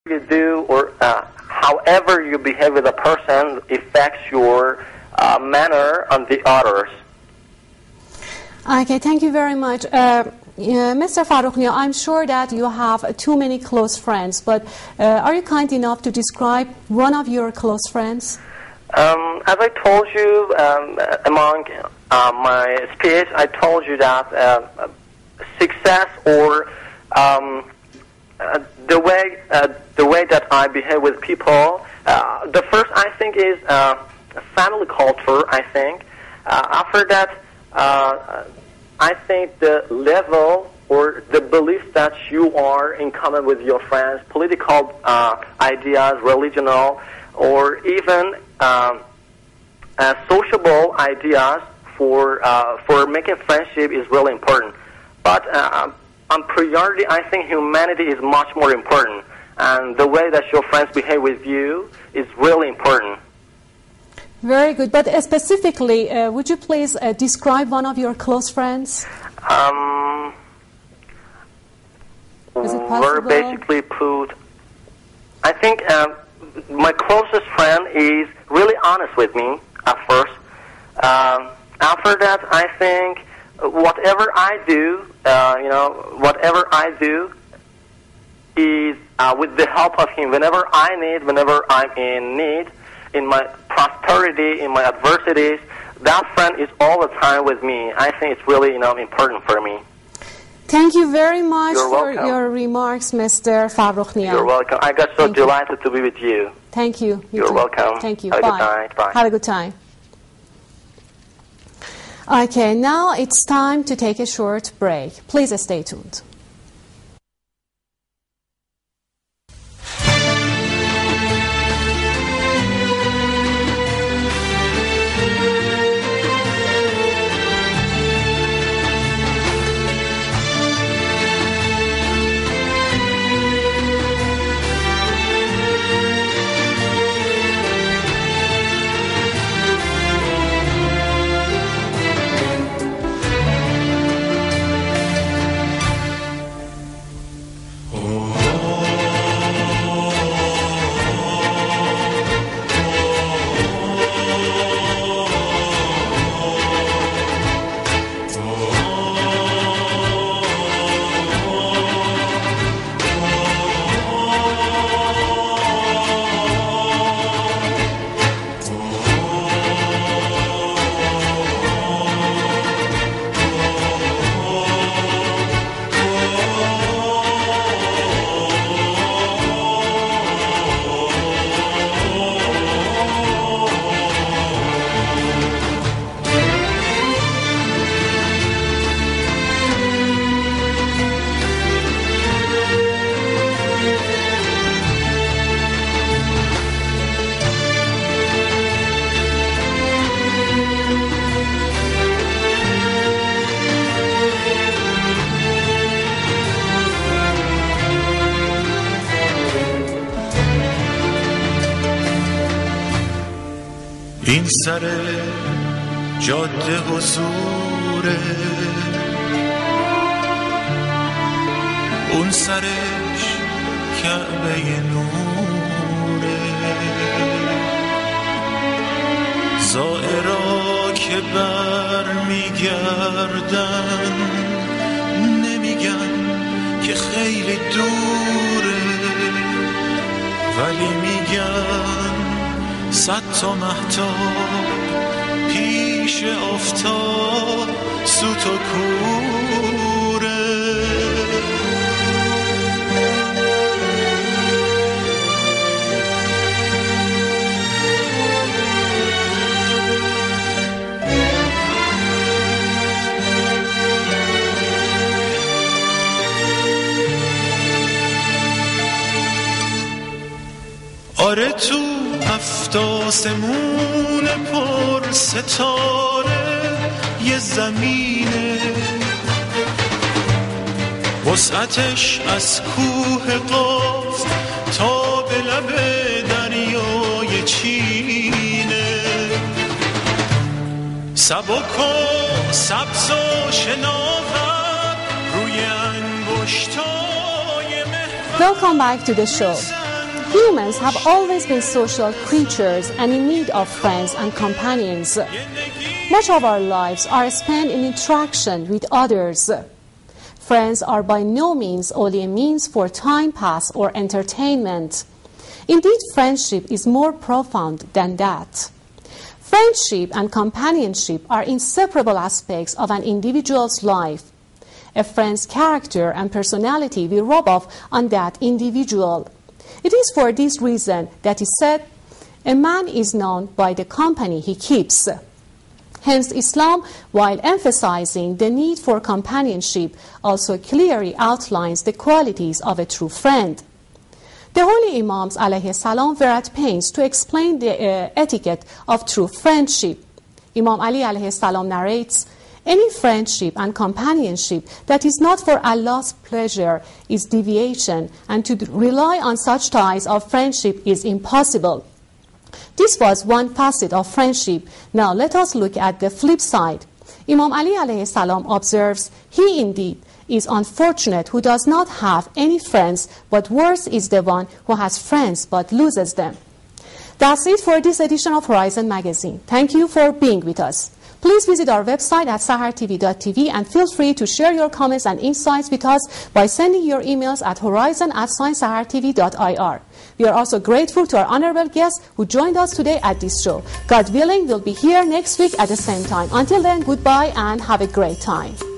you do or however you behave with a person affects your manner on the others. Okay, thank you very much. Mr. Farrukhnia, I'm sure that you have too many close friends, but are you kind enough to describe one of your close friends? As I told you among my speech, I told you that success or the way that I behave with people, the first I think is family culture. I think after that, I think the level or the belief that you are in common with your friends, political ideas, religional, or even sociable ideas for making friendship is really important. But on priority, I think humanity is much more important, and the way that your friends behave with you is really important. Very good. But specifically, would you please describe one of your close friends? Is it possible? Very basically put, I think my closest friend is really honest with me at first. After that, I think whatever I do, whatever I do is with the help of him. Whenever I'm in need, in my prosperity, in my adversities, that friend is all the time with me. I think it's really, important for me. Thank you very much for your remarks, Mr. Farrukhnia. You're welcome. I got so delighted to be with you. Thank you. You're welcome. Thank you. Have Bye. a good night. Bye. Have a good time. Okay, now it's time to take a short break. Please stay tuned. این سر جاده حضوره، اون سرش کعبه نوره، زائرا که بر میگردن نمیگن که خیلی دوره، ولی میگن 100 تا مهتاب پیش آفتاب سوت و کوره. آره تو 7 آسمون پر ستاره یه زمینه، وسعتش از کوه قاف تا به لب دریای چینه، سبک و سبز و شناور روی انگشتای مهر. Welcome back to the show. Humans have always been social creatures and in need of friends and companions. Much of our lives are spent in interaction with others. Friends are by no means only a means for time pass or entertainment. Indeed, friendship is more profound than that. Friendship and companionship are inseparable aspects of an individual's life. A friend's character and personality will rub off on that individual. It is for this reason that is said, a man is known by the company he keeps. Hence, Islam, while emphasizing the need for companionship, also clearly outlines the qualities of a true friend. The holy Imams alayhi salam were at pains to explain the etiquette of true friendship. Imam Ali alayhi salam narrates, any friendship and companionship that is not for Allah's pleasure is deviation, and to rely on such ties of friendship is impossible. This was one facet of friendship. Now let us look at the flip side. Imam Ali alayhi salam observes, he indeed is unfortunate who does not have any friends, but worse is the one who has friends but loses them. That's it for this edition of Horizon Magazine. Thank you for being with us. Please visit our website at sahartv.tv and feel free to share your comments and insights with us by sending your emails at horizon@sahartv.ir. We are also grateful to our honorable guests who joined us today at this show. God willing, we'll be here next week at the same time. Until then, goodbye and have a great time.